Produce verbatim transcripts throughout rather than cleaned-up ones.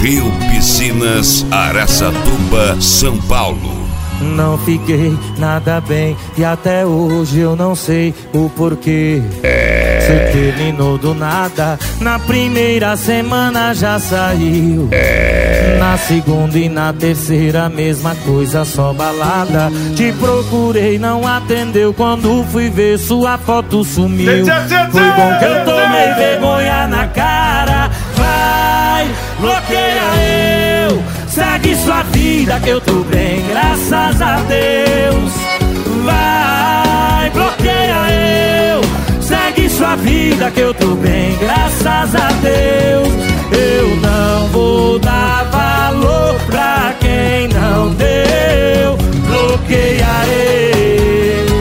Rio Piscinas, Araçatuba, São Paulo. Não fiquei nada bem e até hoje eu não sei o porquê. É. Você terminou do nada, na primeira semana já saiu. É. Na segunda e na terceira a mesma coisa, só balada. Te procurei, não atendeu, quando fui ver sua foto sumiu. Foi bom que eu tomei vergonha na cara. Vai, bloqueia eu, segue sua vida que eu tô bem, graças a Deus. Vai, bloqueia eu, segue sua vida que eu tô bem, graças a Deus. Eu não vou dar valor pra quem não deu. Bloqueia eu.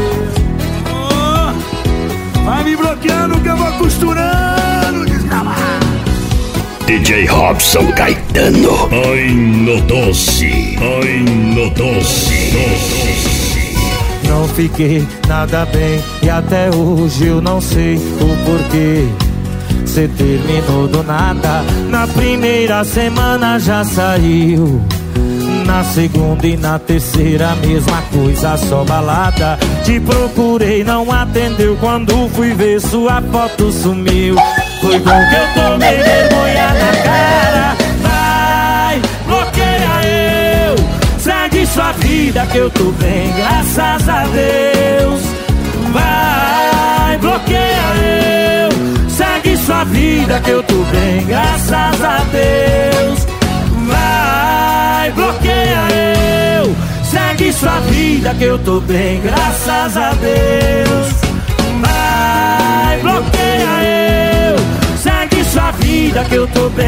Oh, vai me bloqueando que eu vou costurando, desgraçado. D J Robson Caetano. Ai no doce, ai no doce, doce. Não fiquei nada bem e até hoje eu não sei o porquê. Você terminou do nada, na primeira semana já saiu. Na segunda e na terceira a mesma coisa, só balada. Te procurei, não atendeu, quando fui ver sua foto sumiu. Foi bom que eu tomei vergonha na cara. Vai, bloqueia eu, segue sua vida que eu tô bem, graças a Deus. Vai, bloqueia eu, segue sua vida que eu tô bem, graças a Deus. Vai, bloqueia eu, segue sua vida que eu tô bem, graças a Deus. Vai, bloqueia eu, segue sua vida que eu tô bem.